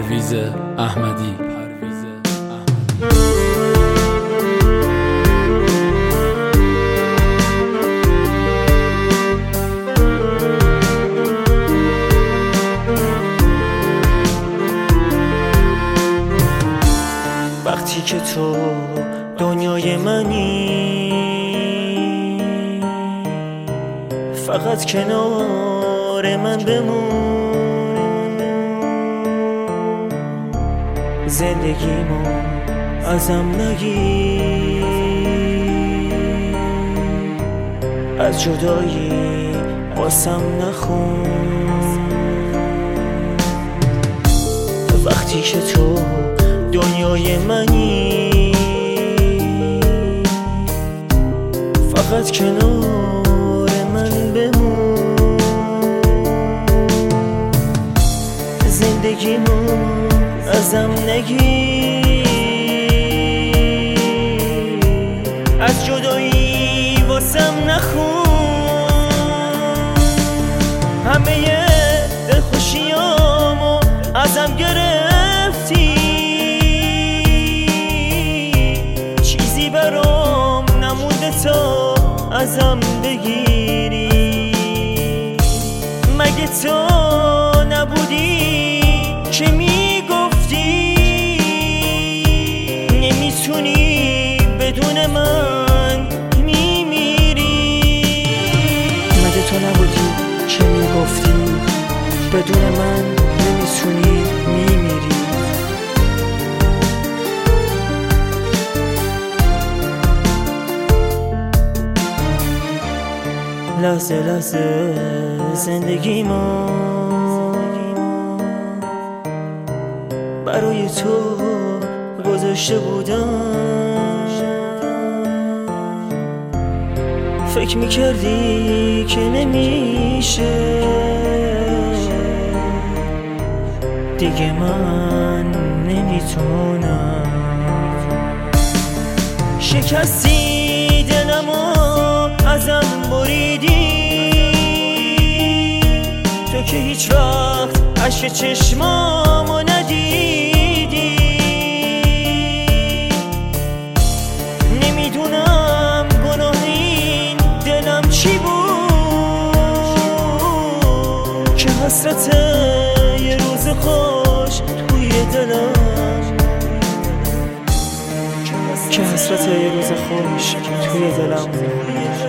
پرویز احمدی. وقتی که تو دنیای منی، فقط کنار من بمون. زندگیمو ازم نگیر، از جدایی واسم نخون. وقتی که تو دنیای منی، فقط کنار من بمون. زندگیمو ازم نگیر، از جدایی واسم نخون. همه دلخوشیامو ازم گرفتی، چیزی برام نمونده تا ازم بگیری. مگه تو نبودی که میگفتی نمیتونی بدون من میمیری؟ مگه تو نبودی که میگفتی بدون من نمیتونی میمیری؟ لحظه لحظه زندگیمو برای تو گذاشته بودم. فکر میکردی که نمیشه دیگه، من نمیتونم. شکستی دلمو ازم بریدی، تو که هیچ وقت عشق چشمامو ندیدی. نمیدونم گناه این دلم چی بود که حسرت یه روز خوش توی دلم، که حسرت یه روز خوش توی دلم.